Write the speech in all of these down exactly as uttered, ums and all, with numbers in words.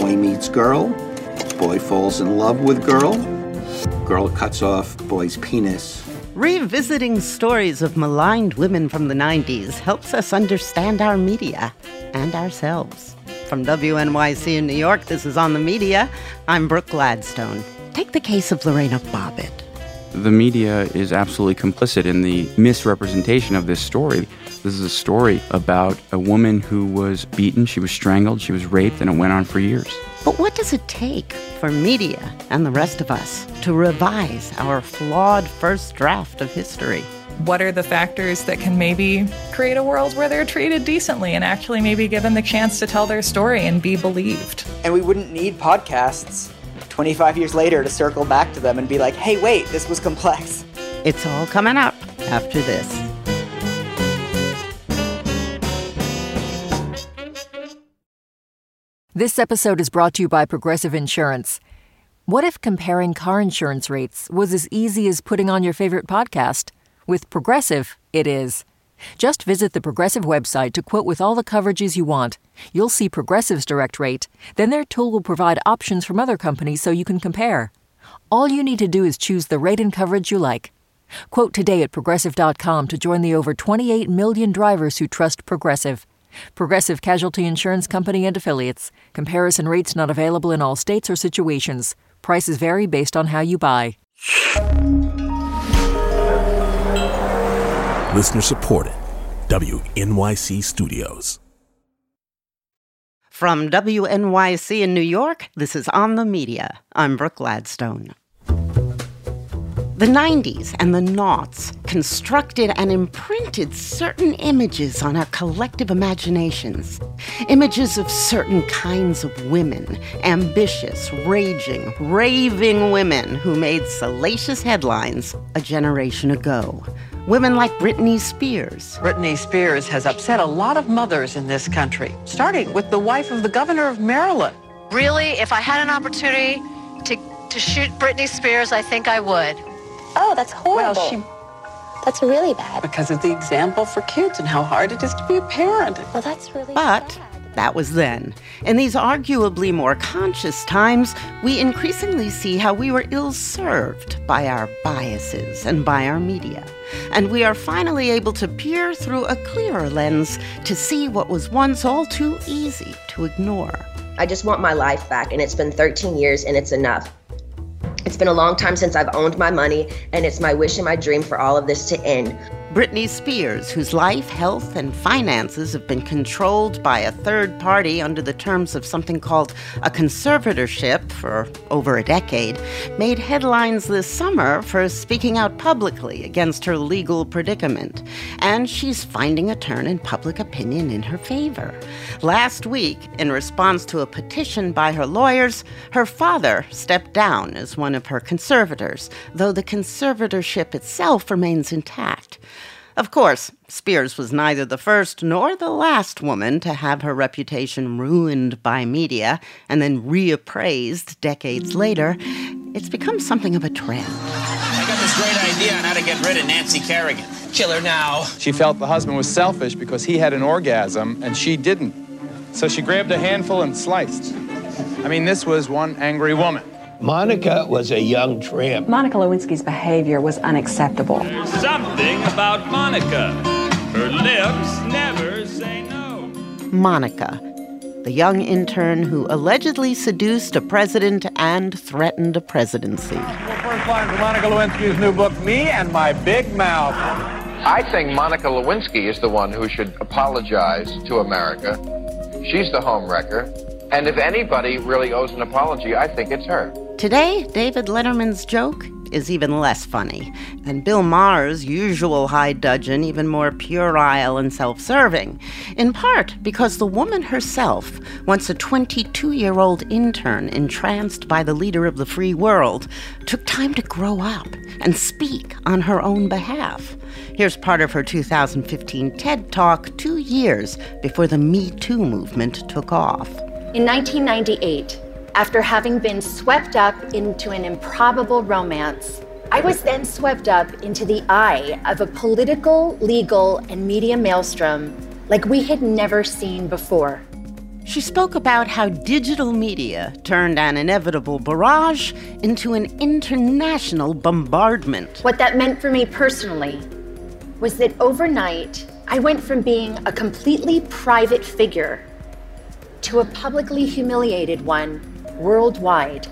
Boy meets girl. Boy falls in love with girl. Girl cuts off boy's penis. Revisiting stories of maligned women from the nineties helps us understand our media and ourselves. From W N Y C in New York, this is On the Media. I'm Brooke Gladstone. Take the case of Lorena Bobbitt. The media is absolutely complicit in the misrepresentation of this story. This is a story about a woman who was beaten, she was strangled, she was raped, and it went on for years. But what does it take for media and the rest of us to revise our flawed first draft of history? What are the factors that can maybe create a world where they're treated decently and actually maybe given the chance to tell their story and be believed? And we wouldn't need podcasts twenty-five years later to circle back to them and be like, hey, wait, this was complex. It's all coming up after this. This episode is brought to you by Progressive Insurance. What if comparing car insurance rates was as easy as putting on your favorite podcast? With Progressive, it is. Just visit the Progressive website to quote with all the coverages you want. You'll see Progressive's direct rate. Then their tool will provide options from other companies so you can compare. All you need to do is choose the rate and coverage you like. Quote today at Progressive dot com to join the over twenty-eight million drivers who trust Progressive. Progressive Casualty Insurance Company and Affiliates. Comparison rates not available in all states or situations. Prices vary based on how you buy. Listener supported. W N Y C Studios. From W N Y C in New York, this is On the Media. I'm Brooke Gladstone. The nineties and the noughts constructed and imprinted certain images on our collective imaginations. Images of certain kinds of women, ambitious, raging, raving women who made salacious headlines a generation ago. Women like Britney Spears. Britney Spears has upset a lot of mothers in this country, starting with the wife of the governor of Maryland. Really, if I had an opportunity to, to shoot Britney Spears, I think I would. Oh, that's horrible. Well, she... That's really bad. Because of the example for kids and how hard it is to be a parent. Well, that's really But bad. That was then. In these arguably more conscious times, we increasingly see how we were ill-served by our biases and by our media. And we are finally able to peer through a clearer lens to see what was once all too easy to ignore. I just want my life back, and it's been thirteen years, and it's enough. It's been a long time since I've owned my money, and it's my wish and my dream for all of this to end. Britney Spears, whose life, health, and finances have been controlled by a third party under the terms of something called a conservatorship for over a decade, made headlines this summer for speaking out publicly against her legal predicament. And she's finding a turn in public opinion in her favor. Last week, in response to a petition by her lawyers, her father stepped down as one of her conservators, though the conservatorship itself remains intact. Of course, Spears was neither the first nor the last woman to have her reputation ruined by media and then reappraised decades later. It's become something of a trend. I got this great idea on how to get rid of Nancy Kerrigan. Kill her now. She felt the husband was selfish because he had an orgasm and she didn't. So she grabbed a handful and sliced. I mean, this was one angry woman. Monica was a young tramp. Monica Lewinsky's behavior was unacceptable. There's something about Monica. Her lips never say no. Monica, the young intern who allegedly seduced a president and threatened a presidency. Well, first line from Monica Lewinsky's new book, Me and My Big Mouth. I think Monica Lewinsky is the one who should apologize to America. She's the homewrecker. And if anybody really owes an apology, I think it's her. Today, David Letterman's joke is even less funny, and Bill Maher's usual high dudgeon even more puerile and self-serving, in part because the woman herself, once a twenty-two-year-old intern entranced by the leader of the free world, took time to grow up and speak on her own behalf. Here's part of her two thousand fifteen TED Talk two years before the Me Too movement took off. In nineteen ninety-eight, after having been swept up into an improbable romance, I was then swept up into the eye of a political, legal, and media maelstrom like we had never seen before. She spoke about how digital media turned an inevitable barrage into an international bombardment. What that meant for me personally was that overnight, I went from being a completely private figure to a publicly humiliated one worldwide.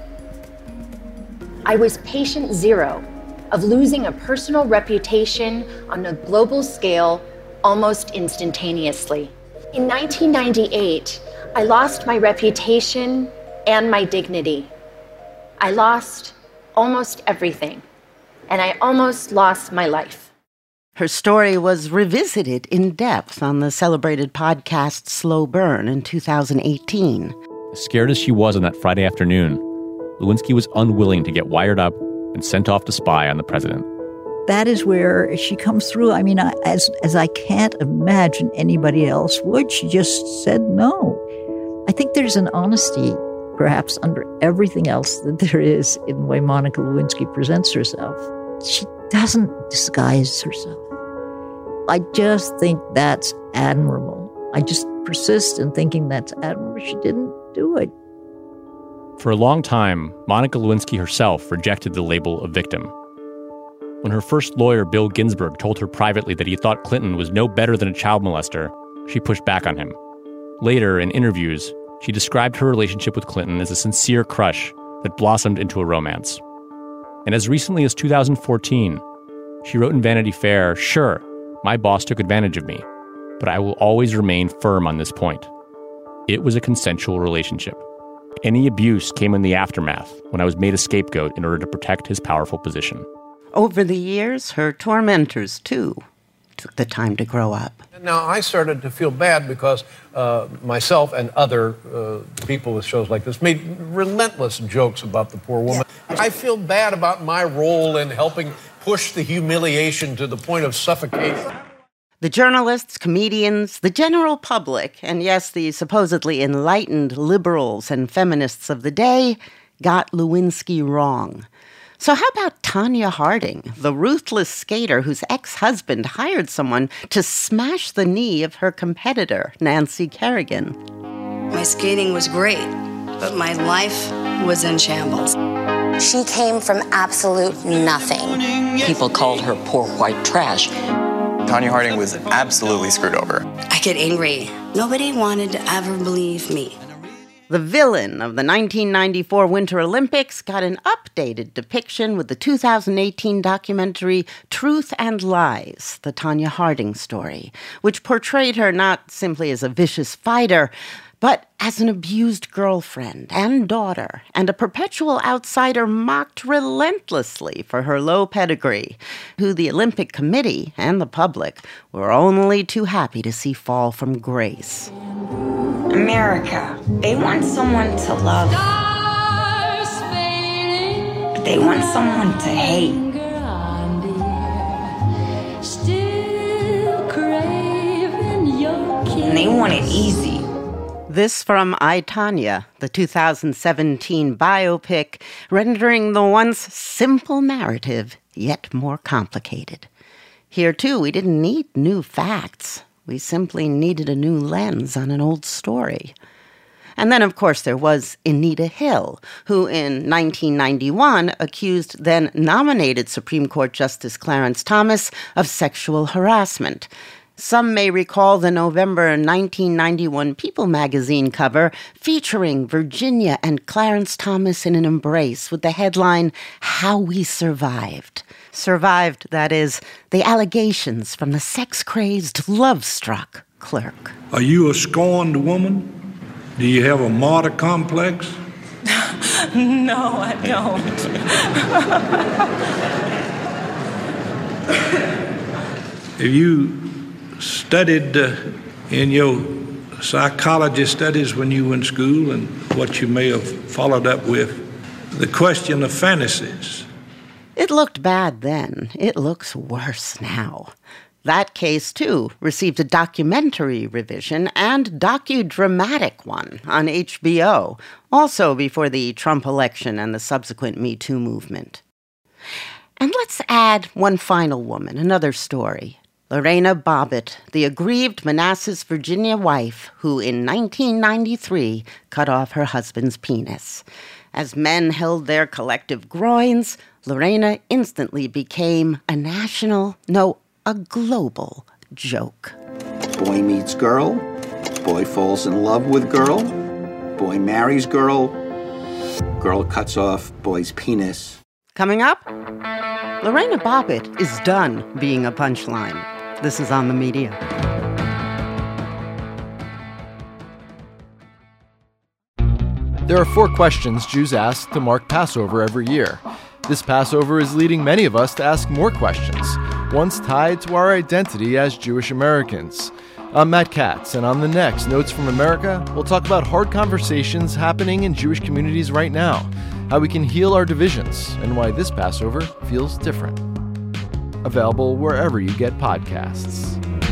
I was patient zero of losing a personal reputation on a global scale almost instantaneously. In nineteen ninety-eight, I lost my reputation and my dignity. I lost almost everything, and I almost lost my life. Her story was revisited in depth on the celebrated podcast Slow Burn in two thousand eighteen. As scared as she was on that Friday afternoon, Lewinsky was unwilling to get wired up and sent off to spy on the president. That is where she comes through. I mean, I, as as I can't imagine anybody else would. She just said no. I think there's an honesty, perhaps under everything else that there is in the way Monica Lewinsky presents herself. She doesn't disguise herself. I just think that's admirable. I just persist in thinking that's admirable. She didn't do it. For a long time, Monica Lewinsky herself rejected the label of victim. When her first lawyer, Bill Ginsburg, told her privately that he thought Clinton was no better than a child molester, she pushed back on him. Later, in interviews, she described her relationship with Clinton as a sincere crush that blossomed into a romance. And as recently as two thousand fourteen, she wrote in Vanity Fair, "Sure, my boss took advantage of me, but I will always remain firm on this point. It was a consensual relationship. Any abuse came in the aftermath when I was made a scapegoat in order to protect his powerful position." Over the years, her tormentors, too, took the time to grow up. Now, I started to feel bad because uh, myself and other uh, people with shows like this made relentless jokes about the poor woman. Yeah. I feel bad about my role in helping push the humiliation to the point of suffocation. The journalists, comedians, the general public, and yes, the supposedly enlightened liberals and feminists of the day got Lewinsky wrong. So how about Tonya Harding, the ruthless skater whose ex-husband hired someone to smash the knee of her competitor, Nancy Kerrigan? My skating was great, but my life was in shambles. She came from absolute nothing. People called her poor white trash. Tonya Harding was absolutely screwed over. I get angry. Nobody wanted to ever believe me. The villain of the nineteen ninety-four Winter Olympics got an updated depiction with the two thousand eighteen documentary Truth and Lies, the Tonya Harding story, which portrayed her not simply as a vicious fighter, but as an abused girlfriend and daughter, and a perpetual outsider mocked relentlessly for her low pedigree, who the Olympic Committee and the public were only too happy to see fall from grace. America, they want someone to love, but they want someone to hate. And they want it easy. This from I, Tonya, the two thousand seventeen biopic, rendering the once simple narrative yet more complicated. Here, too, we didn't need new facts. We simply needed a new lens on an old story. And then, of course, there was Anita Hill, who in nineteen ninety-one accused then-nominated Supreme Court Justice Clarence Thomas of sexual harassment. Some may recall the November nineteen ninety-one People magazine cover featuring Virginia and Clarence Thomas in an embrace with the headline, "How We Survived." Survived, that is, the allegations from the sex-crazed, love-struck clerk. Are you a scorned woman? Do you have a martyr complex? No, I don't. Have you studied uh, in your psychology studies when you were in school, and what you may have followed up with, the question of fantasies? It looked bad then. It looks worse now. That case, too, received a documentary revision and docudramatic one on H B O, also before the Trump election and the subsequent Me Too movement. And let's add one final woman, another story. Lorena Bobbitt, the aggrieved Manassas, Virginia wife who in nineteen ninety-three cut off her husband's penis. As men held their collective groins, Lorena instantly became a national, no, a global joke. Boy meets girl, boy falls in love with girl, boy marries girl, girl cuts off boy's penis. Coming up, Lorena Bobbitt is done being a punchline. This is On the Media. There are four questions Jews ask to mark Passover every year. This Passover is leading many of us to ask more questions, ones tied to our identity as Jewish Americans. I'm Matt Katz, and on the next Notes from America, we'll talk about hard conversations happening in Jewish communities right now, how we can heal our divisions, and why this Passover feels different. Available wherever you get podcasts.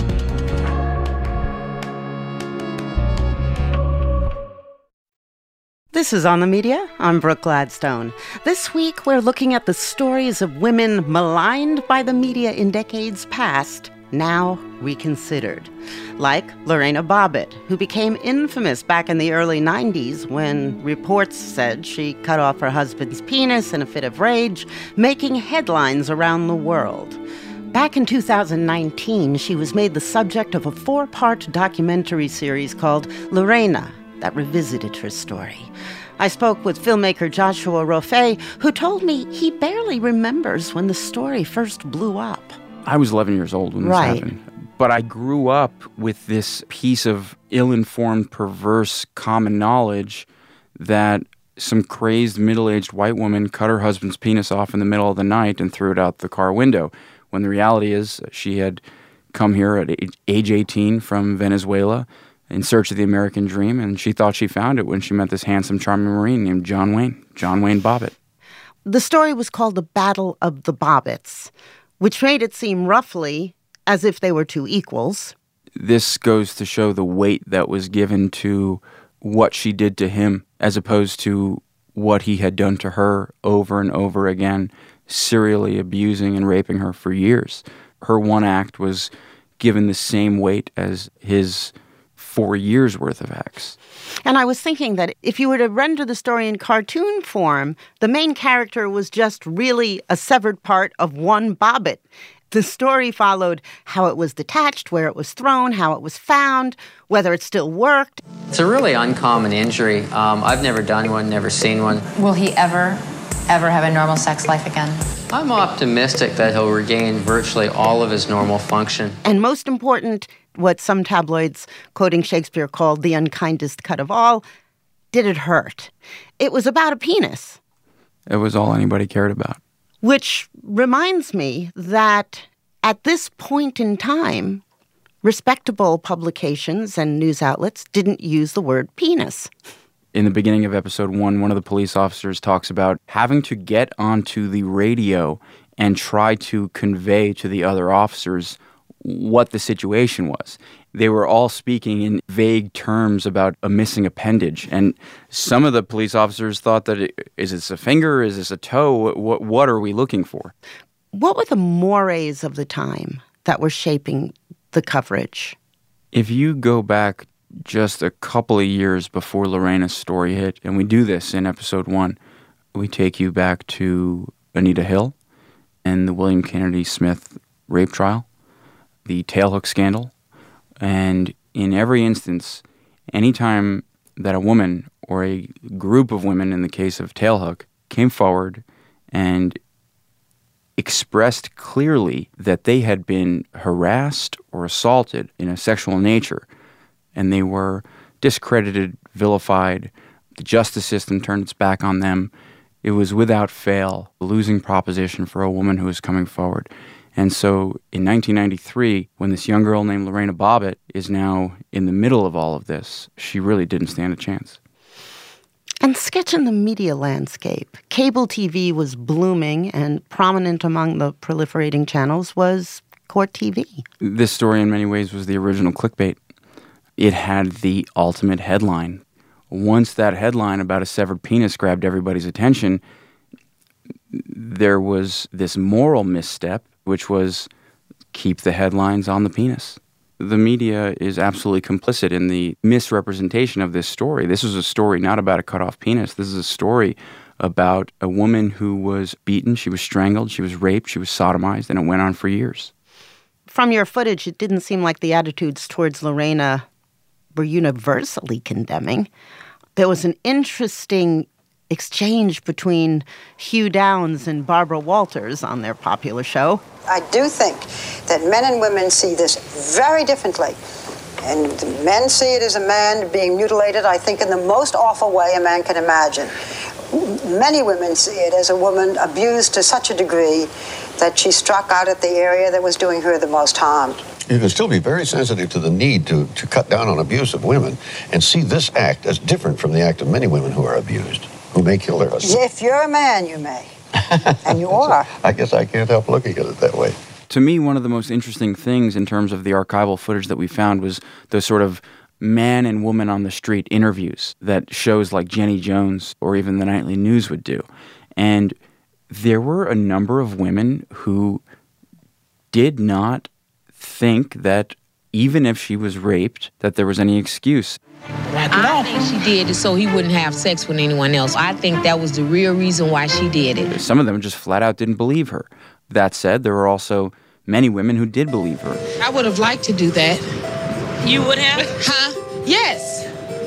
This is On the Media. I'm Brooke Gladstone. This week, we're looking at the stories of women maligned by the media in decades past, now reconsidered. Like Lorena Bobbitt, who became infamous back in the early nineties when reports said she cut off her husband's penis in a fit of rage, making headlines around the world. Back in two thousand nineteen, she was made the subject of a four-part documentary series called Lorena that revisited her story. I spoke with filmmaker Joshua Rofe, who told me he barely remembers when the story first blew up. I was eleven years old when this right. happened. But I grew up with this piece of ill-informed, perverse common knowledge that some crazed middle-aged white woman cut her husband's penis off in the middle of the night and threw it out the car window, when the reality is she had come here at age eighteen from Venezuela in search of the American dream, and she thought she found it when she met this handsome, charming Marine named John Wayne, John Wayne Bobbitt. The story was called The Battle of the Bobbitts, which made it seem roughly as if they were two equals. This goes to show the weight that was given to what she did to him as opposed to what he had done to her over and over again, serially abusing and raping her for years. Her one act was given the same weight as his four years' worth of acts. And I was thinking that if you were to render the story in cartoon form, the main character was just really a severed part of one Bobbitt. The story followed how it was detached, where it was thrown, how it was found, whether it still worked. It's a really uncommon injury. Um, I've never done one, never seen one. Will he ever, ever have a normal sex life again? I'm optimistic that he'll regain virtually all of his normal function. And most important, what some tabloids, quoting Shakespeare, called the unkindest cut of all, did it hurt? It was about a penis. It was all anybody cared about. Which reminds me that at this point in time, respectable publications and news outlets didn't use the word penis. In the beginning of episode one, one of the police officers talks about having to get onto the radio and try to convey to the other officers what the situation was. They were all speaking in vague terms about a missing appendage. And some of the police officers thought that, it, is this a finger? Is this a toe? What, what are we looking for? What were the mores of the time that were shaping the coverage? If you go back just a couple of years before Lorena's story hit, and we do this in episode one, we take you back to Anita Hill and the William Kennedy Smith rape trial, the tailhook scandal. And in every instance, anytime that a woman or a group of women, in the case of Tailhook, came forward and expressed clearly that they had been harassed or assaulted in a sexual nature, and they were discredited, vilified, the justice system turned its back on them, it was without fail a losing proposition for a woman who was coming forward. And so in nineteen ninety-three, when this young girl named Lorena Bobbitt is now in the middle of all of this, she really didn't stand a chance. And sketching the media landscape, cable T V was blooming, and prominent among the proliferating channels was Court T V. This story in many ways was the original clickbait. It had the ultimate headline. Once that headline about a severed penis grabbed everybody's attention, there was this moral misstep, which was keep the headlines on the penis. The media is absolutely complicit in the misrepresentation of this story. This is a story not about a cut-off penis. This is a story about a woman who was beaten, she was strangled, she was raped, she was sodomized, and it went on for years. From your footage, it didn't seem like the attitudes towards Lorena were universally condemning. There was an interesting exchange between Hugh Downs and Barbara Walters on their popular show. I do think that men and women see this very differently. And the men see it as a man being mutilated, I think, in the most awful way a man can imagine. Many women see it as a woman abused to such a degree that she struck out at the area that was doing her the most harm. You can still be very sensitive to the need to, to cut down on abuse of women and see this act as different from the act of many women who are abused, who may kill their husbands. If you're a man, you may. And you are. I guess I can't help looking at it that way. To me, one of the most interesting things in terms of the archival footage that we found was those sort of man and woman on the street interviews that shows like Jenny Jones or even the Nightly News would do. And there were a number of women who did not think that even if she was raped, that there was any excuse. I think she did it so he wouldn't have sex with anyone else. I think that was the real reason why she did it. Some of them just flat out didn't believe her. That said, there were also many women who did believe her. I would have liked to do that. You would have? Huh? Yes.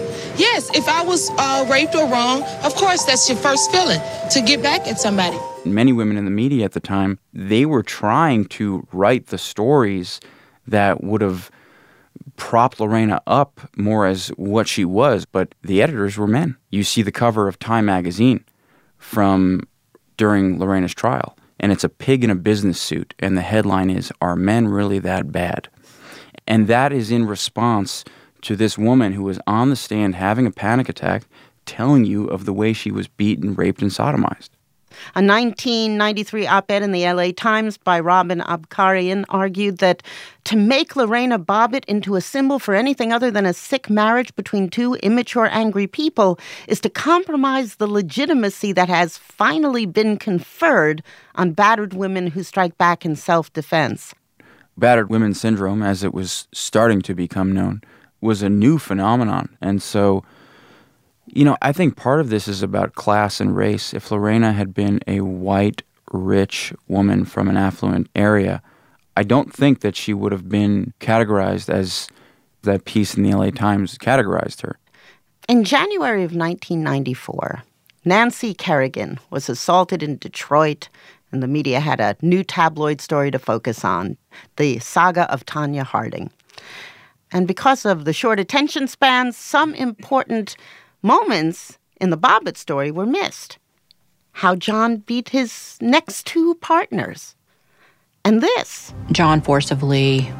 Yes, if I was uh, raped or wrong, of course that's your first feeling, to get back at somebody. Many women in the media at the time, they were trying to write the stories that would have propped Lorena up more as what she was, but the editors were men. You see the cover of Time magazine from during Lorena's trial, and it's a pig in a business suit, and the headline is, "Are Men Really That Bad?" And that is in response to this woman who was on the stand having a panic attack, telling you of the way she was beaten, raped, and sodomized. A nineteen ninety-three op-ed in the L A Times by Robin Abkarian argued that to make Lorena Bobbitt into a symbol for anything other than a sick marriage between two immature, angry people is to compromise the legitimacy that has finally been conferred on battered women who strike back in self-defense. Battered women syndrome, as it was starting to become known, was a new phenomenon. And so, you know, I think part of this is about class and race. If Lorena had been a white, rich woman from an affluent area, I don't think that she would have been categorized as that piece in the L A Times categorized her. In January of nineteen ninety-four, Nancy Kerrigan was assaulted in Detroit, and the media had a new tabloid story to focus on, the saga of Tonya Harding. And because of the short attention spans, some important moments in the Bobbitt story were missed. How John beat his next two partners. And this. John forcibly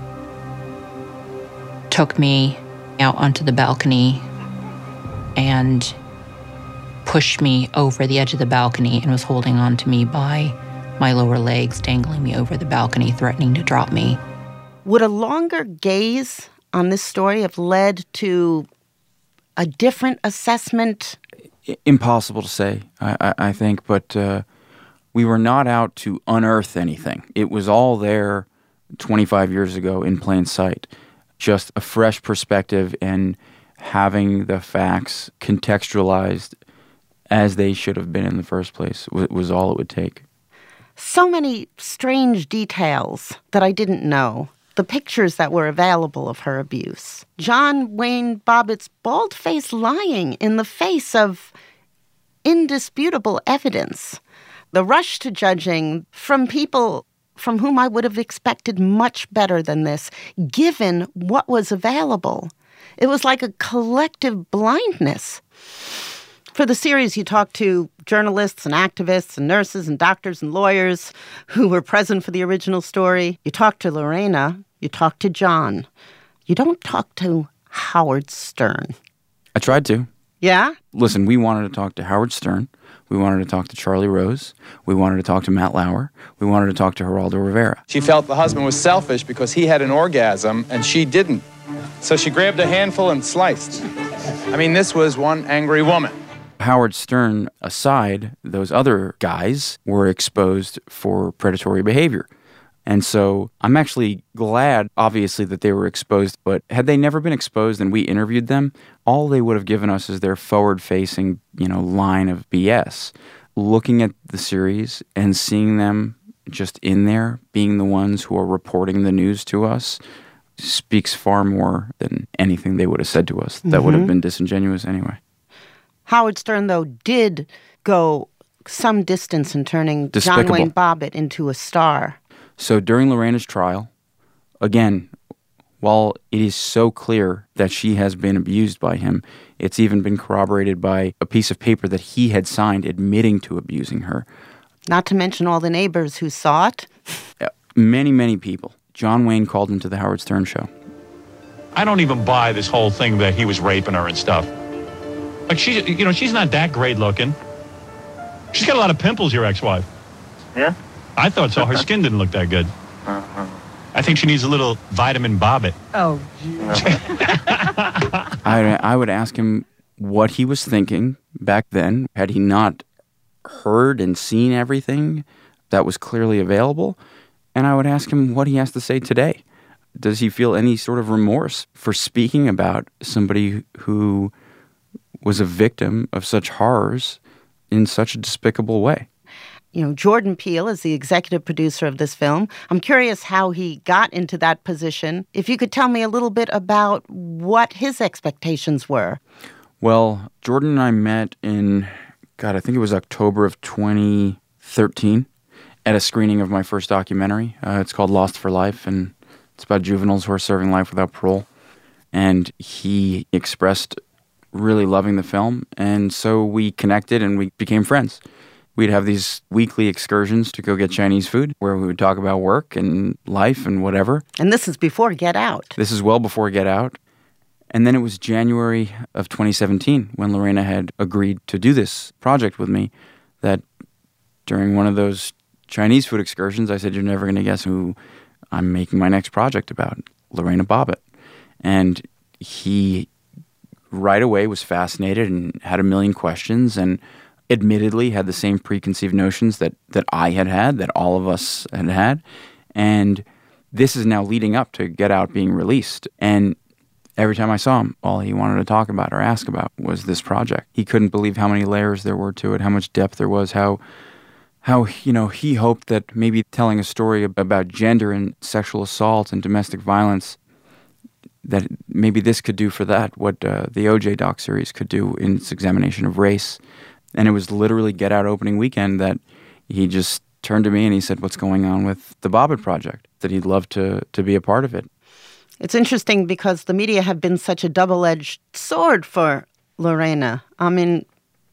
took me out onto the balcony and pushed me over the edge of the balcony and was holding on to me by my lower legs, dangling me over the balcony, threatening to drop me. Would a longer gaze on this story have led to a different assessment? Impossible to say, I, I, I think, but uh, we were not out to unearth anything. It was all there twenty-five years ago in plain sight. Just a fresh perspective and having the facts contextualized as they should have been in the first place was, was all it would take. So many strange details that I didn't know. The pictures that were available of her abuse. John Wayne Bobbitt's bald-faced lying in the face of indisputable evidence. The rush to judging from people from whom I would have expected much better than this, given what was available. It was like a collective blindness. For the series, you talked to journalists and activists and nurses and doctors and lawyers who were present for the original story. You talked to Lorena. You talked to John. You don't talk to Howard Stern. I tried to. Yeah? Listen, we wanted to talk to Howard Stern. We wanted to talk to Charlie Rose. We wanted to talk to Matt Lauer. We wanted to talk to Geraldo Rivera. She felt the husband was selfish because he had an orgasm and she didn't. So she grabbed a handful and sliced. I mean, this was one angry woman. Howard Stern aside, those other guys were exposed for predatory behavior. And so I'm actually glad, obviously, that they were exposed. But had they never been exposed and we interviewed them, all they would have given us is their forward-facing, you know, line of B S. Looking at the series and seeing them just in there, being the ones who are reporting the news to us, speaks far more than anything they would have said to us. That mm-hmm. would have been disingenuous anyway. Howard Stern, though, did go some distance in turning Despicable. John Wayne Bobbitt into a star. So during Lorena's trial, again, while it is so clear that she has been abused by him, it's even been corroborated by a piece of paper that he had signed admitting to abusing her. Not to mention all the neighbors who saw it. Many, many people. John Wayne called him to the Howard Stern show. I don't even buy this whole thing that he was raping her and stuff. Like, she's, you know, she's not that great looking. She's got a lot of pimples, your ex-wife. Yeah? I thought so. Her skin didn't look that good. Uh-huh. I think she needs a little vitamin Bobbitt. Oh, I, I would ask him what he was thinking back then. Had he not heard and seen everything that was clearly available? And I would ask him what he has to say today. Does he feel any sort of remorse for speaking about somebody who was a victim of such horrors in such a despicable way? You know, Jordan Peele is the executive producer of this film. I'm curious how he got into that position. If you could tell me a little bit about what his expectations were. Well, Jordan and I met in, God, I think it was October of twenty thirteen at a screening of my first documentary. Uh, it's called Lost for Life, and it's about juveniles who are serving life without parole. And he expressed really loving the film, and so we connected and we became friends. We'd have these weekly excursions to go get Chinese food where we would talk about work and life and whatever. And this is before Get Out. This is well before Get Out. And then it was January of twenty seventeen when Lorena had agreed to do this project with me, that during one of those Chinese food excursions, I said, "You're never going to guess who I'm making my next project about, Lorena Bobbitt." And he right away was fascinated and had a million questions, and admittedly had the same preconceived notions that, that I had had, that all of us had had. And this is now leading up to Get Out being released. And every time I saw him, all he wanted to talk about or ask about was this project. He couldn't believe how many layers there were to it, how much depth there was, how, how you know, he hoped that maybe telling a story about gender and sexual assault and domestic violence, that maybe this could do for that what uh, the O J doc series could do in its examination of race. And it was literally Get Out opening weekend that he just turned to me and he said, "What's going on with the Bobbitt Project?" That he'd love to to be a part of it. It's interesting because the media have been such a double-edged sword for Lorena. I mean,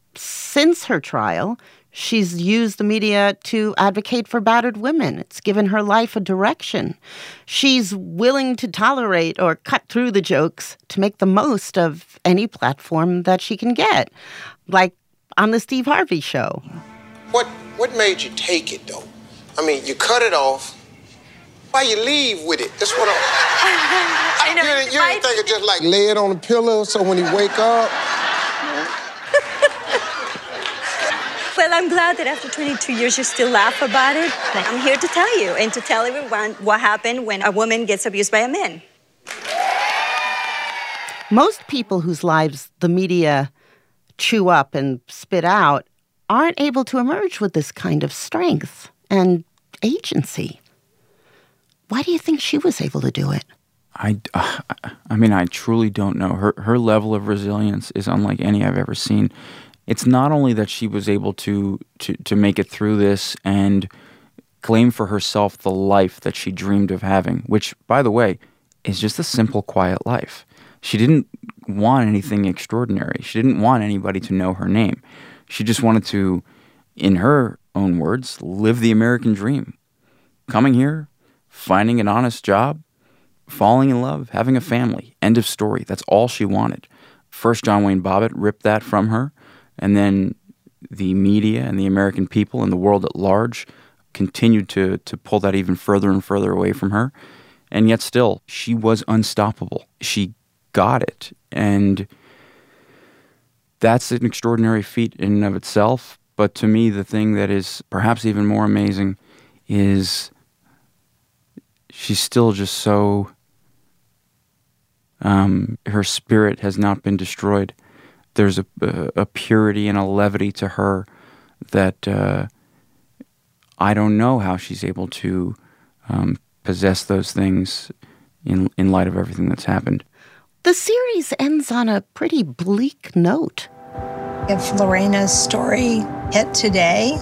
since her trial, she's used the media to advocate for battered women. It's given her life a direction. She's willing to tolerate or cut through the jokes to make the most of any platform that she can get, like on the Steve Harvey show. What what made you take it, though? I mean, you cut it off. Why you leave with it? That's what I'm... I know. You, you didn't think of just like lay it on the pillow so when he wake up? Well, I'm glad that after twenty-two years you still laugh about it. I'm here to tell you and to tell everyone what happened when a woman gets abused by a man. Most people whose lives the media chew up and spit out aren't able to emerge with this kind of strength and agency. Why do you think she was able to do it? I, uh, I mean, I truly don't know. Her her level of resilience is unlike any I've ever seen. It's not only that she was able to, to, to make it through this and claim for herself the life that she dreamed of having, which, by the way, is just a simple, quiet life. She didn't want anything extraordinary. She didn't want anybody to know her name. She just wanted to, in her own words, live the American dream. Coming here, finding an honest job, falling in love, having a family. End of story. That's all she wanted. First, John Wayne Bobbitt ripped that from her, and then the media and the American people and the world at large continued to, to pull that even further and further away from her. And yet still, she was unstoppable. She got it. And that's an extraordinary feat in and of itself. But to me, the thing that is perhaps even more amazing is she's still just so, um, her spirit has not been destroyed. There's a, a purity and a levity to her that uh, I don't know how she's able to um, possess those things in in light of everything that's happened. The series ends on a pretty bleak note. If Lorena's story hit today,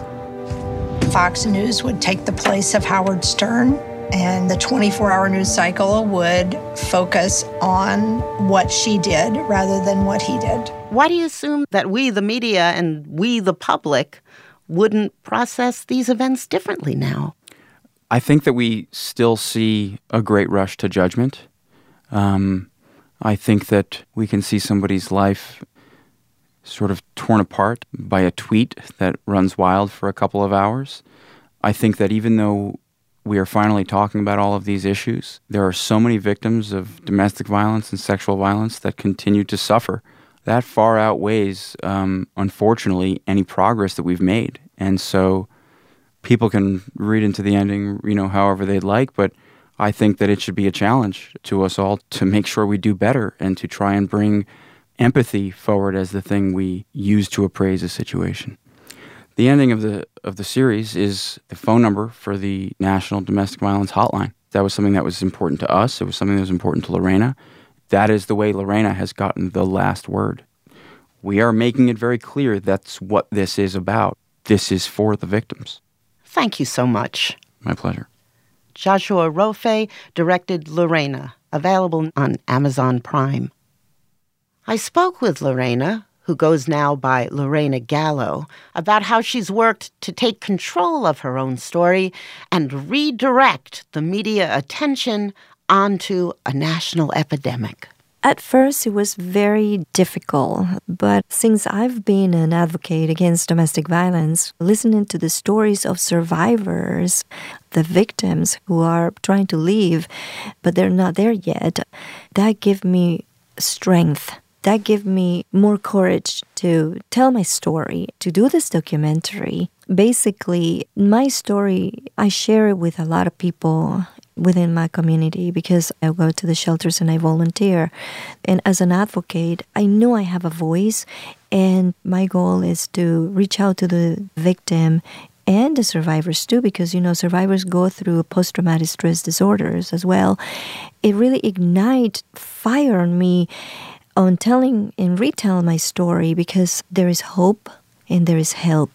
Fox News would take the place of Howard Stern, and the twenty-four hour news cycle would focus on what she did rather than what he did. Why do you assume that we, the media, and we, the public, wouldn't process these events differently now? I think that we still see a great rush to judgment. Um, I think that we can see somebody's life sort of torn apart by a tweet that runs wild for a couple of hours. I think that even though we are finally talking about all of these issues, there are so many victims of domestic violence and sexual violence that continue to suffer. That far outweighs, um, unfortunately, any progress that we've made. And so people can read into the ending, you know, however they'd like, but I think that it should be a challenge to us all to make sure we do better and to try and bring empathy forward as the thing we use to appraise a situation. The ending of the of the series is the phone number for the National Domestic Violence Hotline. That was something that was important to us. It was something that was important to Lorena. That is the way Lorena has gotten the last word. We are making it very clear that's what this is about. This is for the victims. Thank you so much. My pleasure. Joshua Rofe directed Lorena, available on Amazon Prime. I spoke with Lorena, who goes now by Lorena Gallo, about how she's worked to take control of her own story and redirect the media attention onto a national epidemic. At first, it was very difficult, but since I've been an advocate against domestic violence, listening to the stories of survivors, the victims who are trying to leave, but they're not there yet, that gave me strength. That gave me more courage to tell my story, to do this documentary. Basically, my story, I share it with a lot of people within my community because I go to the shelters and I volunteer. And as an advocate, I know I have a voice, and my goal is to reach out to the victim and the survivors too, because, you know, survivors go through post-traumatic stress disorders as well. It really ignited fire on me on telling and retelling my story because there is hope and there is help.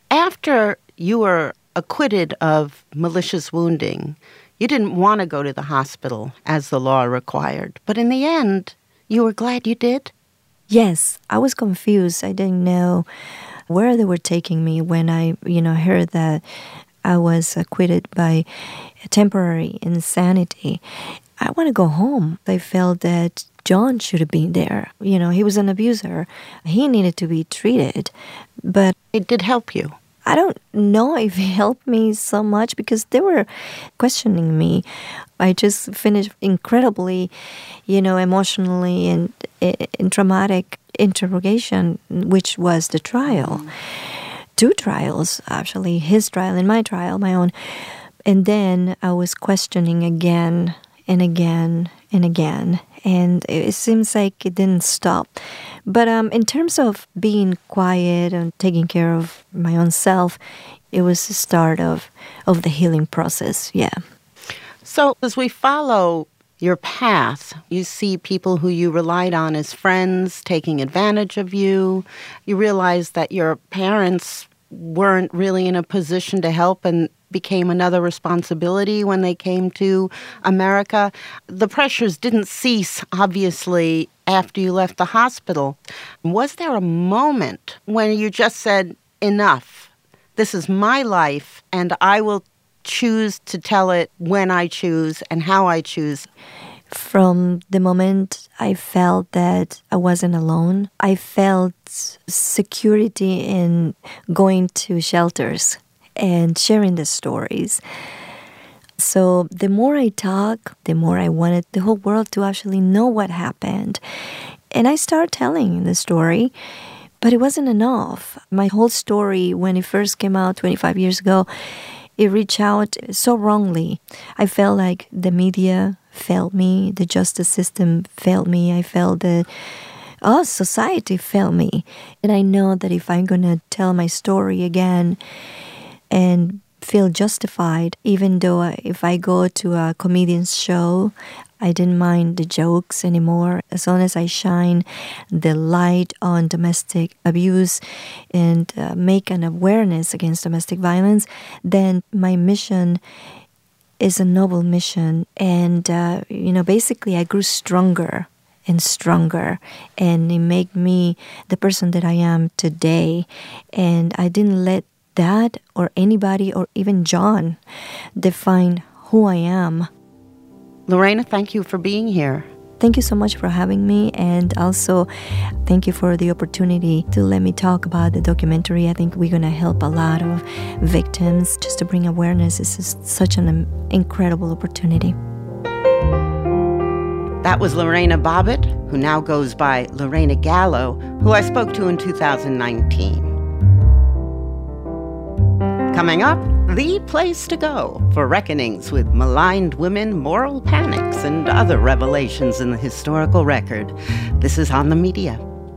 After you were acquitted of malicious wounding, you didn't want to go to the hospital as the law required. But in the end, you were glad you did? Yes, I was confused. I didn't know where they were taking me when I, you know, heard that I was acquitted by temporary insanity. I want to go home. I felt that John should have been there. You know, he was an abuser. He needed to be treated. But it did help you. I don't know if it helped me so much because they were questioning me. I just finished incredibly, you know, emotionally and, and traumatic interrogation, which was the trial. Two trials, actually, his trial and my trial, my own. And then I was questioning again and again and again. And it seems like it didn't stop. But um, in terms of being quiet and taking care of my own self, it was the start of, of the healing process, yeah. So as we follow your path, you see people who you relied on as friends taking advantage of you. You realize that your parents weren't really in a position to help and became another responsibility when they came to America. The pressures didn't cease, obviously, after you left the hospital. Was there a moment when you just said, enough, this is my life, and I will choose to tell it when I choose and how I choose? From the moment I felt that I wasn't alone, I felt security in going to shelters and sharing the stories. So the more I talk, the more I wanted the whole world to actually know what happened. And I started telling the story, but it wasn't enough. My whole story, when it first came out twenty-five years ago, it reached out so wrongly. I felt like the media failed me, the justice system failed me. I felt that oh, society failed me. And I know that if I'm going to tell my story again and feel justified, even though if I go to a comedian's show, I didn't mind the jokes anymore. As long as I shine the light on domestic abuse and uh, make an awareness against domestic violence, then my mission is a noble mission. And, uh, you know, basically I grew stronger and stronger, and it made me the person that I am today. And I didn't let that or anybody or even John define who I am. Lorena, thank you for being here. Thank you so much for having me, and also thank you for the opportunity to let me talk about the documentary. I think we're going to help a lot of victims just to bring awareness. This is such an incredible opportunity. That was Lorena Bobbitt, who now goes by Lorena Gallo, who I spoke to in two thousand nineteen. Coming up, the place to go for reckonings with maligned women, moral panics, and other revelations in the historical record. This is On the Media.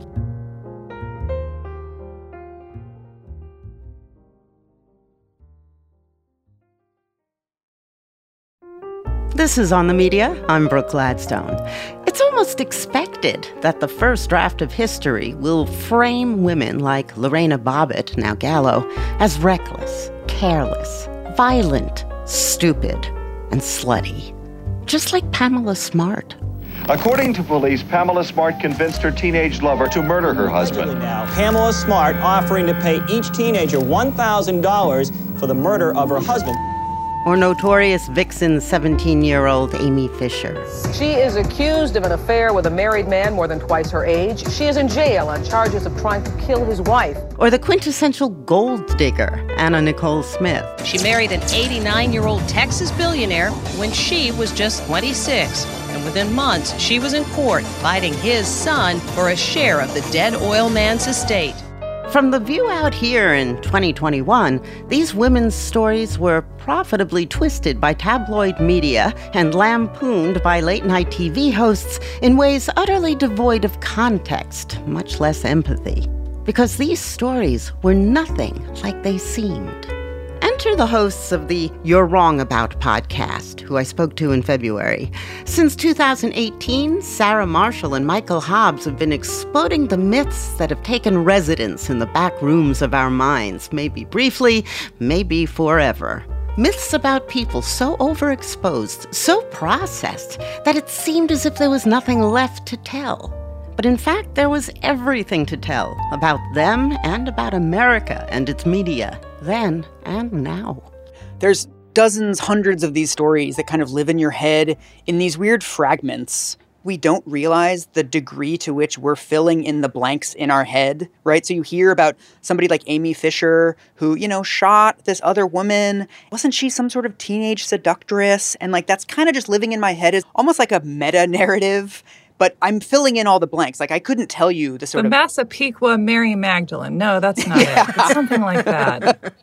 This is On the Media. I'm Brooke Gladstone. It's almost expected that the first draft of history will frame women like Lorena Bobbitt, now Gallo, as reckless, careless, violent, stupid, and slutty. Just like Pamela Smart. According to police, Pamela Smart convinced her teenage lover to murder her husband. Now, Pamela Smart offering to pay each teenager one thousand dollars for the murder of her husband. Or notorious vixen seventeen-year-old Amy Fisher. She is accused of an affair with a married man more than twice her age. She is in jail on charges of trying to kill his wife. Or the quintessential gold digger, Anna Nicole Smith. She married an eighty-nine-year-old Texas billionaire when she was just twenty-six. And within months, she was in court fighting his son for a share of the dead oil man's estate. From the view out here in twenty twenty-one, these women's stories were profitably twisted by tabloid media and lampooned by late-night T V hosts in ways utterly devoid of context, much less empathy. Because these stories were nothing like they seemed. Enter the hosts of the You're Wrong About podcast, who I spoke to in February. Since two thousand eighteen, Sarah Marshall and Michael Hobbs have been exploding the myths that have taken residence in the back rooms of our minds, maybe briefly, maybe forever. Myths about people so overexposed, so processed, that it seemed as if there was nothing left to tell. But in fact, there was everything to tell about them and about America and its media, then and now. There's dozens, hundreds of these stories that kind of live in your head in these weird fragments. We don't realize the degree to which we're filling in the blanks in our head, right? So you hear about somebody like Amy Fisher who, you know, shot this other woman. Wasn't she some sort of teenage seductress? And like that's kind of just living in my head as almost like a meta-narrative. But I'm filling in all the blanks. Like, I couldn't tell you the sort the of... The Massapequa Mary Magdalene. No, that's not yeah. it. It's something like that.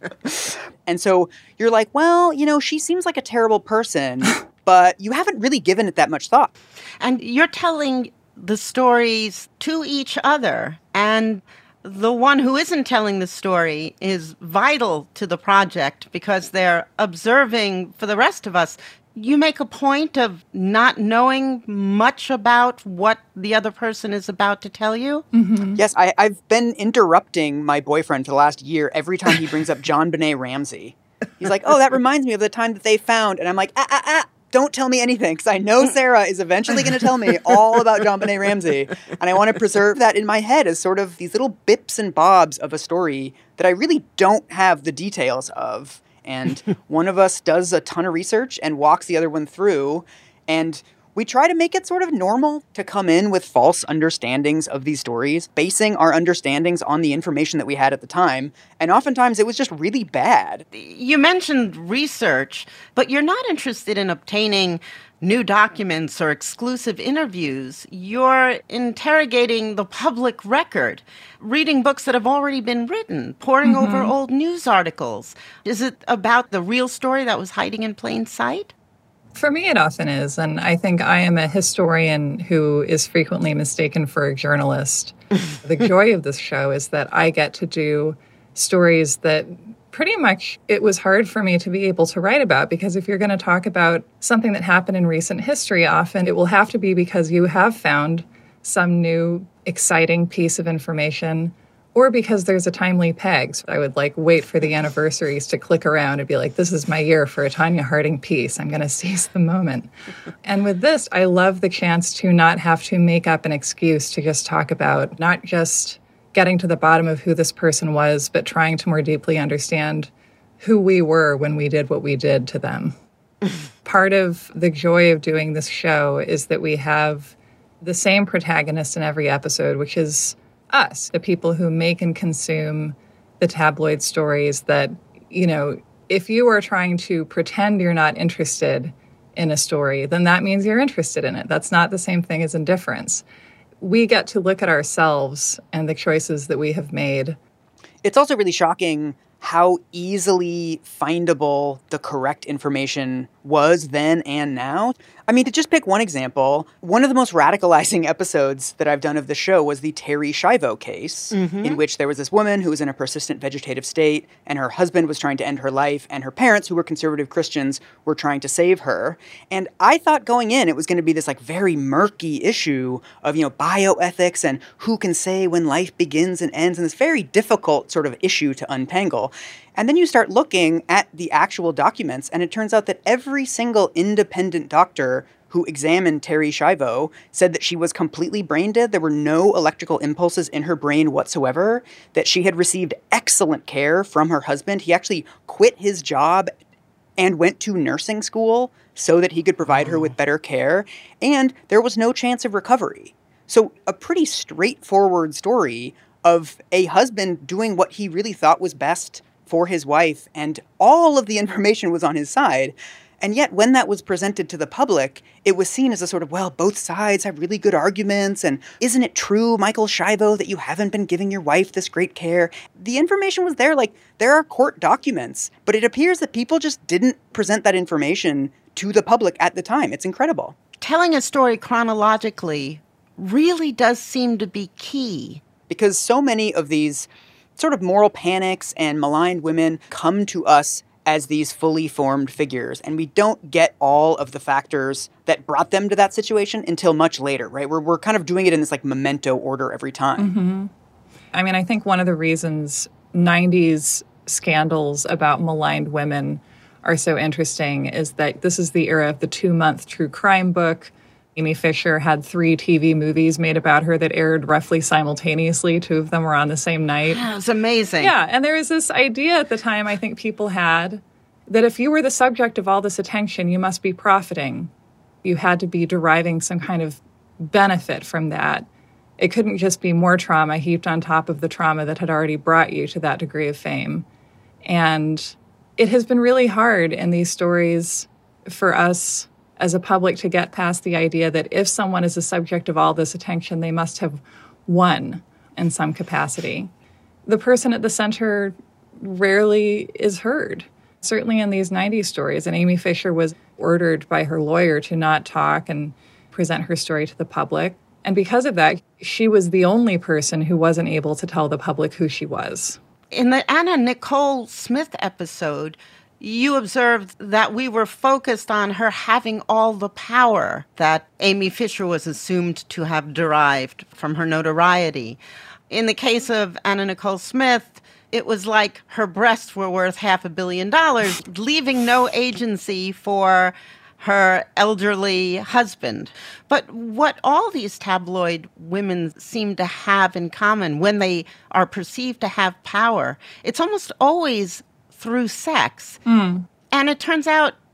And so you're like, well, you know, she seems like a terrible person, but you haven't really given it that much thought. And you're telling the stories to each other. And the one who isn't telling the story is vital to the project because they're observing for the rest of us. You make a point of not knowing much about what the other person is about to tell you? Mm-hmm. Yes, I, I've been interrupting my boyfriend for the last year every time he brings up JonBenet Ramsey. He's like, oh, that reminds me of the time that they found. And I'm like, ah, ah, ah, don't tell me anything. Because I know Sarah is eventually going to tell me all about JonBenet Ramsey. And I want to preserve that in my head as sort of these little bips and bobs of a story that I really don't have the details of. And one of us does a ton of research and walks the other one through. And we try to make it sort of normal to come in with false understandings of these stories, basing our understandings on the information that we had at the time. And oftentimes it was just really bad. You mentioned research, but you're not interested in obtaining new documents or exclusive interviews. You're interrogating the public record, reading books that have already been written, poring Mm-hmm. over old news articles. Is it about the real story that was hiding in plain sight? For me, it often is. And I think I am a historian who is frequently mistaken for a journalist. The joy of this show is that I get to do stories that pretty much it was hard for me to be able to write about, because if you're going to talk about something that happened in recent history, often it will have to be because you have found some new exciting piece of information or because there's a timely peg. So I would like wait for the anniversaries to click around and be like, this is my year for a Tanya Harding piece. I'm going to seize the moment. And with this, I love the chance to not have to make up an excuse to just talk about not just getting to the bottom of who this person was, but trying to more deeply understand who we were when we did what we did to them. Part of the joy of doing this show is that we have the same protagonist in every episode, which is us, the people who make and consume the tabloid stories that, you know, if you are trying to pretend you're not interested in a story, then that means you're interested in it. That's not the same thing as indifference. We get to look at ourselves and the choices that we have made. It's also really shocking how easily findable the correct information was then and now. I mean, to just pick one example, one of the most radicalizing episodes that I've done of the show was the Terri Schiavo case, Mm-hmm. in which there was this woman who was in a persistent vegetative state, and her husband was trying to end her life, and her parents, who were conservative Christians, were trying to save her. And I thought going in, it was going to be this like very murky issue of, you know, bioethics and who can say when life begins and ends, and this very difficult sort of issue to untangle. And then you start looking at the actual documents, and it turns out that every single independent doctor who examined Terri Schiavo said that she was completely brain dead. There were no electrical impulses in her brain whatsoever, that she had received excellent care from her husband. He actually quit his job and went to nursing school so that he could provide her with better care, and there was no chance of recovery. So a pretty straightforward story of a husband doing what he really thought was best for his wife, and all of the information was on his side. And yet, when that was presented to the public, it was seen as a sort of, well, both sides have really good arguments, and isn't it true, Michael Schiavo, that you haven't been giving your wife this great care? The information was there, like, there are court documents, but it appears that people just didn't present that information to the public at the time. It's incredible. Telling a story chronologically really does seem to be key. Because so many of these sort of moral panics and maligned women come to us as these fully formed figures, and we don't get all of the factors that brought them to that situation until much later, right? We're, we're kind of doing it in this like memento order every time. Mm-hmm. I mean, I think one of the reasons nineties scandals about maligned women are so interesting is that this is the era of the two-month true crime book. Amy Fisher had three T V movies made about her that aired roughly simultaneously. Two of them were on the same night. Yeah, it was amazing. Yeah, and there was this idea at the time I think people had that if you were the subject of all this attention, you must be profiting. You had to be deriving some kind of benefit from that. It couldn't just be more trauma heaped on top of the trauma that had already brought you to that degree of fame. And it has been really hard in these stories for us as a public to get past the idea that if someone is the subject of all this attention, they must have won in some capacity. The person at the center rarely is heard. Certainly in these nineties stories, and Amy Fisher was ordered by her lawyer to not talk and present her story to the public. And because of that, she was the only person who wasn't able to tell the public who she was. In the Anna Nicole Smith episode, you observed that we were focused on her having all the power that Amy Fisher was assumed to have derived from her notoriety. In the case of Anna Nicole Smith, it was like her breasts were worth half a billion dollars, leaving no agency for her elderly husband. But what all these tabloid women seem to have in common when they are perceived to have power, it's almost always through sex. Mm. And it turns out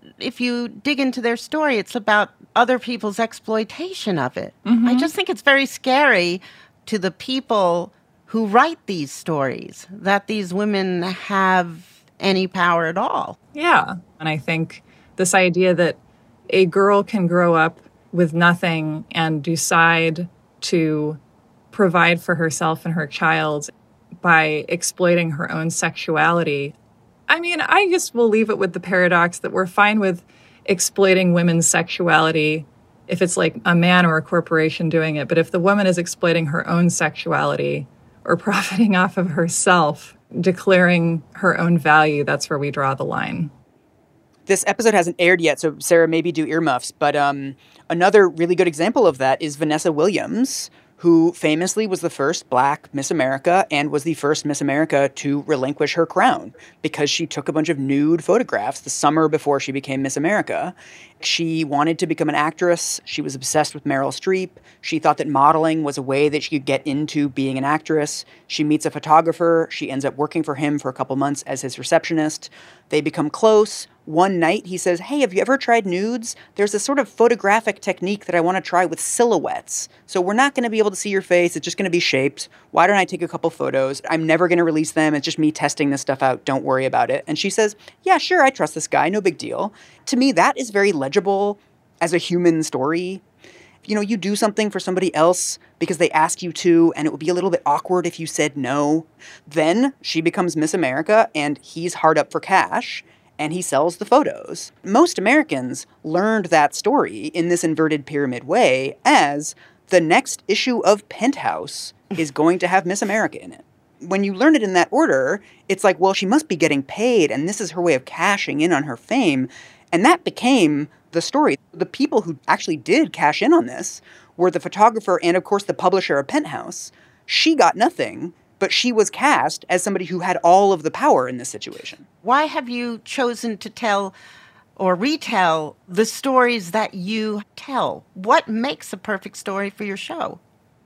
if you dig into their story, it's about other people's exploitation of it. Mm-hmm. I just think it's very scary to the people who write these stories that these women have any power at all. Yeah. And I think this idea that a girl can grow up with nothing and decide to provide for herself and her child by exploiting her own sexuality. I mean, I just will leave it with the paradox that we're fine with exploiting women's sexuality if it's like a man or a corporation doing it. But if the woman is exploiting her own sexuality or profiting off of herself, declaring her own value, that's where we draw the line. This episode hasn't aired yet, so Sarah, maybe do earmuffs. But um, another really good example of that is Vanessa Williams, who famously was the first Black Miss America and was the first Miss America to relinquish her crown because she took a bunch of nude photographs the summer before she became Miss America. She wanted to become an actress. She was obsessed with Meryl Streep. She thought that modeling was a way that she could get into being an actress. She meets a photographer. She ends up working for him for a couple months as his receptionist. They become close. One night he says, hey, have you ever tried nudes? There's this sort of photographic technique that I want to try with silhouettes. So we're not going to be able to see your face. It's just going to be shaped. Why don't I take a couple photos? I'm never going to release them. It's just me testing this stuff out. Don't worry about it. And she says, yeah, sure, I trust this guy. No big deal. To me, that is very legible as a human story. You know, you do something for somebody else because they ask you to, and it would be a little bit awkward if you said no. Then she becomes Miss America, and he's hard up for cash, and he sells the photos. Most Americans learned that story in this inverted pyramid way as the next issue of Penthouse is going to have Miss America in it. When you learn it in that order, it's like, well, she must be getting paid, and this is her way of cashing in on her fame. And that became the story. The people who actually did cash in on this were the photographer and, of course, the publisher of Penthouse. She got nothing, but she was cast as somebody who had all of the power in this situation. Why have you chosen to tell or retell the stories that you tell? What makes a perfect story for your show?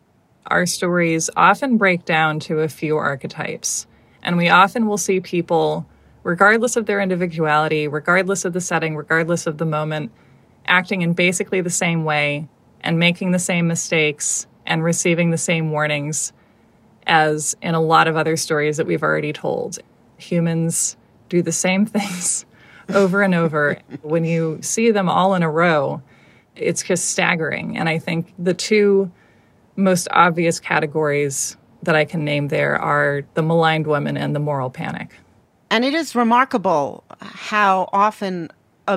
Our stories often break down to a few archetypes, and we often will see people, regardless of their individuality, regardless of the setting, regardless of the moment, acting in basically the same way and making the same mistakes and receiving the same warnings as in a lot of other stories that we've already told. Humans do the same things over and over. When you see them all in a row, it's just staggering. And I think the two most obvious categories that I can name there are the maligned woman and the moral panic. And it is remarkable how often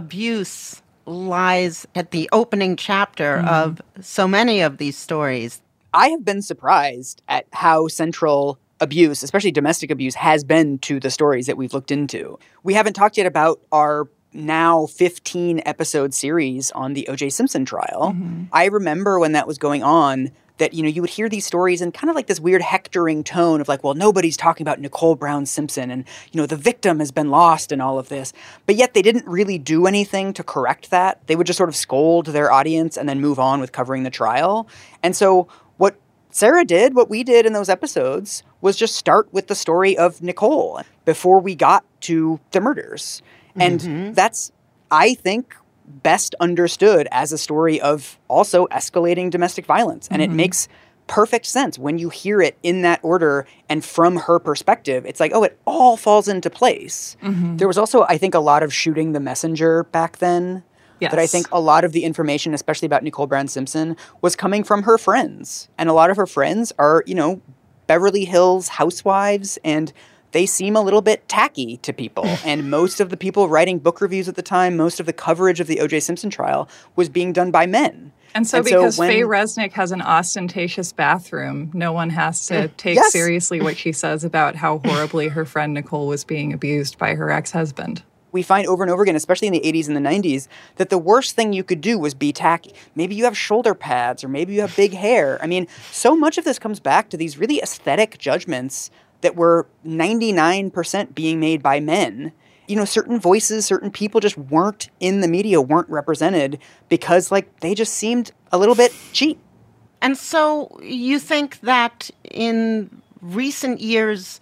abuse lies at the opening chapter mm-hmm. of so many of these stories. I have been surprised at how central abuse, especially domestic abuse, has been to the stories that we've looked into. We haven't talked yet about our now fifteen episode series on the O J Simpson trial. Mm-hmm. I remember when that was going on that, you know, you would hear these stories in kind of like this weird hectoring tone of like, well, nobody's talking about Nicole Brown Simpson and, you know, the victim has been lost in all of this. But yet they didn't really do anything to correct that. They would just sort of scold their audience and then move on with covering the trial. And so what Sarah did, what we did in those episodes, was just start with the story of Nicole before we got to the murders. And mm-hmm. that's, I think, best understood as a story of also escalating domestic violence. And mm-hmm. it makes perfect sense when you hear it in that order and from her perspective. It's like, oh, it all falls into place. Mm-hmm. There was also, I think, a lot of shooting the messenger back then. Yes. That I think a lot of the information, especially about Nicole Brown Simpson, was coming from her friends. And a lot of her friends are, you know, Beverly Hills housewives, and they seem a little bit tacky to people. And most of the people writing book reviews at the time, most of the coverage of the O J Simpson trial was being done by men. And so and because so when, Faye Resnick has an ostentatious bathroom, no one has to take yes. seriously what she says about how horribly her friend Nicole was being abused by her ex-husband. We find over and over again, especially in the eighties and the nineties, that the worst thing you could do was be tacky. Maybe you have shoulder pads or maybe you have big hair. I mean, so much of this comes back to these really aesthetic judgments that were ninety-nine percent being made by men. You know, certain voices, certain people just weren't in the media, weren't represented because, like, they just seemed a little bit cheap. And so you think that in recent years,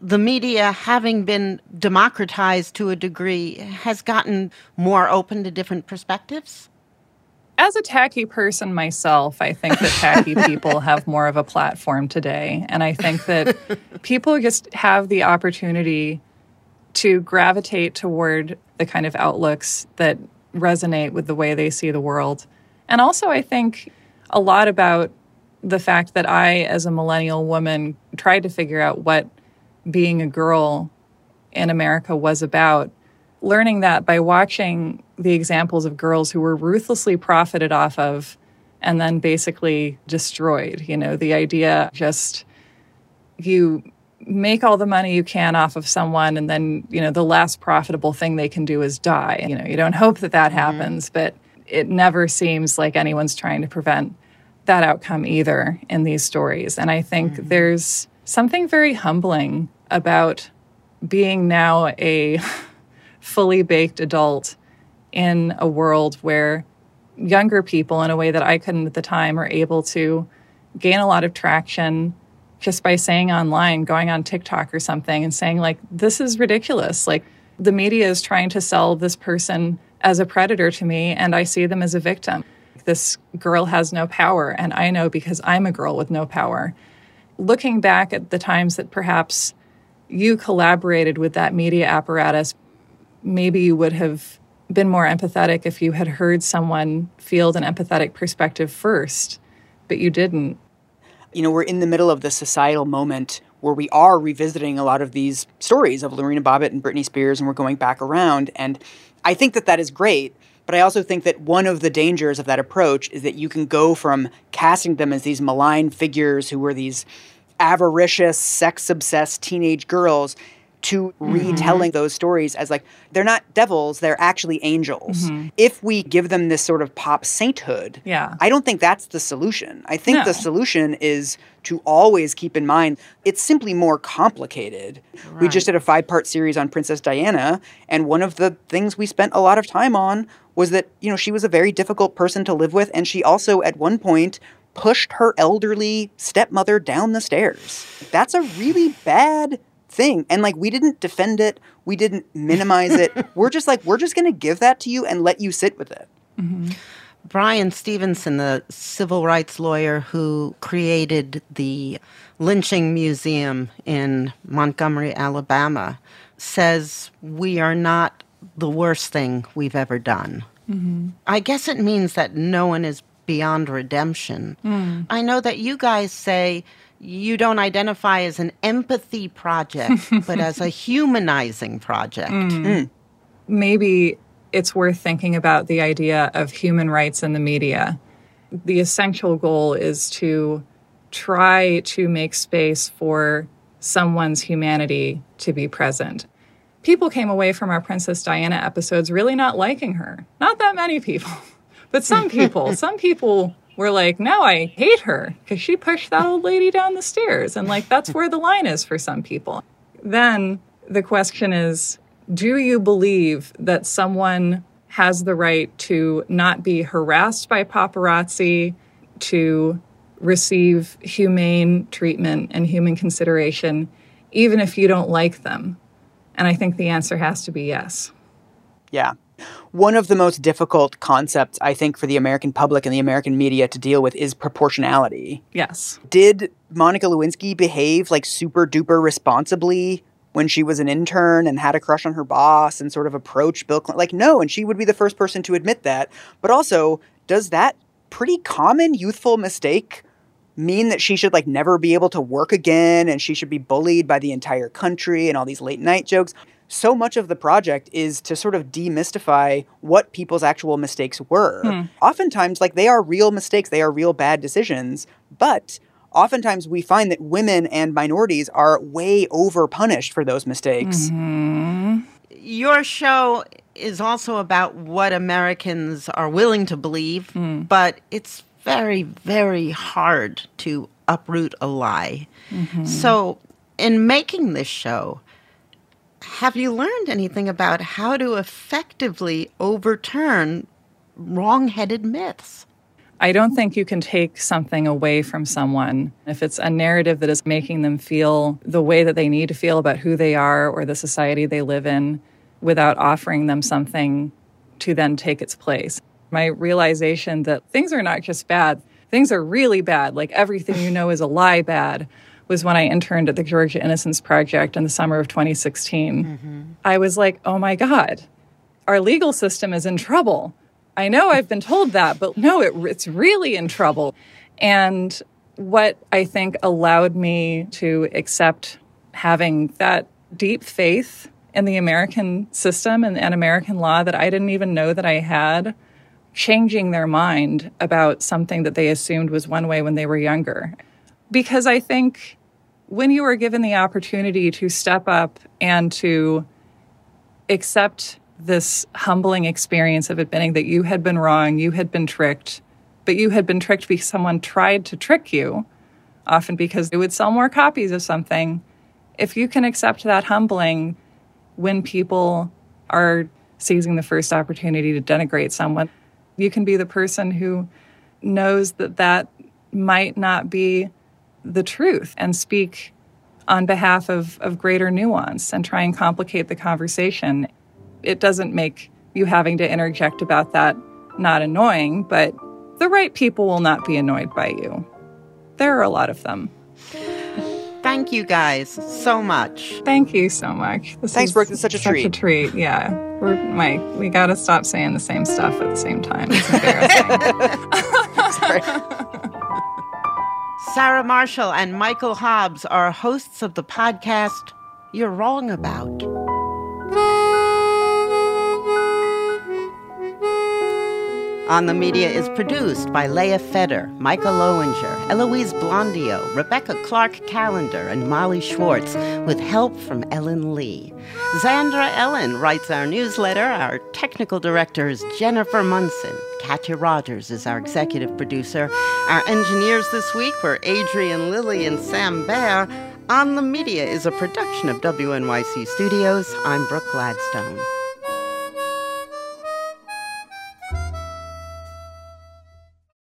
the media, having been democratized to a degree, has gotten more open to different perspectives? As a tacky person myself, I think that tacky people have more of a platform today. And I think that people just have the opportunity to gravitate toward the kind of outlooks that resonate with the way they see the world. And also, I think a lot about the fact that I, as a millennial woman, tried to figure out what being a girl in America was about, learning that by watching the examples of girls who were ruthlessly profited off of and then basically destroyed. You know, the idea just you make all the money you can off of someone and then, you know, the last profitable thing they can do is die. You know, you don't hope that that mm-hmm. happens, but it never seems like anyone's trying to prevent that outcome either in these stories. And I think mm-hmm. there's something very humbling about being now a fully baked adult in a world where younger people, in a way that I couldn't at the time, are able to gain a lot of traction just by saying online, going on TikTok or something and saying, like, this is ridiculous. Like, the media is trying to sell this person as a predator to me, and I see them as a victim. This girl has no power, and I know because I'm a girl with no power. Looking back at the times that perhaps you collaborated with that media apparatus, maybe you would have been more empathetic if you had heard someone field an empathetic perspective first, but you didn't. You know, we're in the middle of the societal moment where we are revisiting a lot of these stories of Lorena Bobbitt and Britney Spears, and we're going back around. And I think that that is great. But I also think that one of the dangers of that approach is that you can go from casting them as these malign figures who were these avaricious, sex-obsessed teenage girls to mm-hmm. retelling those stories as, like, they're not devils, they're actually angels. Mm-hmm. If we give them this sort of pop sainthood, yeah. I don't think that's the solution. I think no. the solution is to always keep in mind it's simply more complicated. Right. We just did a five-part series on Princess Diana, and one of the things we spent a lot of time on was that, you know, she was a very difficult person to live with, and she also, at one point, pushed her elderly stepmother down the stairs. That's a really bad thing. And, like, we didn't defend it. We didn't minimize it. We're just like, we're just going to give that to you and let you sit with it. Mm-hmm. Brian Stevenson, the civil rights lawyer who created the lynching museum in Montgomery, Alabama, says we are not the worst thing we've ever done. Mm-hmm. I guess it means that no one is beyond redemption. Mm. I know that you guys say you don't identify as an empathy project, but as a humanizing project. Mm. Mm. Maybe it's worth thinking about the idea of human rights in the media. The essential goal is to try to make space for someone's humanity to be present. People came away from our Princess Diana episodes really not liking her. Not that many people, but some people. Some people were like, no, I hate her because she pushed that old lady down the stairs. And, like, that's where the line is for some people. Then the question is, do you believe that someone has the right to not be harassed by paparazzi, to receive humane treatment and human consideration, even if you don't like them? And I think the answer has to be yes. Yeah. One of the most difficult concepts, I think, for the American public and the American media to deal with is proportionality. Yes. Did Monica Lewinsky behave, like, super duper responsibly when she was an intern and had a crush on her boss and sort of approached Bill Clinton? Like, no, and she would be the first person to admit that. But also, does that pretty common youthful mistake mean that she should, like, never be able to work again and she should be bullied by the entire country and all these late night jokes? So much of the project is to sort of demystify what people's actual mistakes were. Hmm. Oftentimes, like, they are real mistakes. They are real bad decisions. But oftentimes we find that women and minorities are way over punished for those mistakes. Mm-hmm. Your show is also about what Americans are willing to believe, mm. but it's very, very hard to uproot a lie. Mm-hmm. So in making this show, have you learned anything about how to effectively overturn wrong-headed myths? I don't think you can take something away from someone if it's a narrative that is making them feel the way that they need to feel about who they are or the society they live in without offering them something to then take its place. My realization that things are not just bad, things are really bad, like everything you know is a lie bad, was when I interned at the Georgia Innocence Project in the summer of twenty sixteen. Mm-hmm. I was like, oh my God, our legal system is in trouble. I know I've been told that, but no, it, it's really in trouble. And what I think allowed me to accept having that deep faith in the American system and, and American law that I didn't even know that I had, changing their mind about something that they assumed was one way when they were younger. Because I think when you are given the opportunity to step up and to accept this humbling experience of admitting that you had been wrong, you had been tricked, but you had been tricked because someone tried to trick you, often because it would sell more copies of something. If you can accept that humbling when people are seizing the first opportunity to denigrate someone, you can be the person who knows that that might not be the truth and speak on behalf of, of greater nuance and try and complicate the conversation. It doesn't make you having to interject about that not annoying, but the right people will not be annoyed by you. There are a lot of them. Thank you guys so much. Thank you so much. This Thanks, Brooke. It's such a such treat. a treat. Yeah. We're, Mike, we got to stop saying the same stuff at the same time. It's embarrassing. Sarah Marshall and Michael Hobbs are hosts of the podcast You're Wrong About. On the Media is produced by Leah Feder, Michael Lowinger, Eloise Blondio, Rebecca Clark-Callender, and Molly Schwartz, with help from Ellen Lee. Zandra Ellen writes our newsletter. Our technical director is Jennifer Munson. Katya Rogers is our executive producer. Our engineers this week were Adrian Lilly and Sam Baer. On the Media is a production of W N Y C Studios. I'm Brooke Gladstone.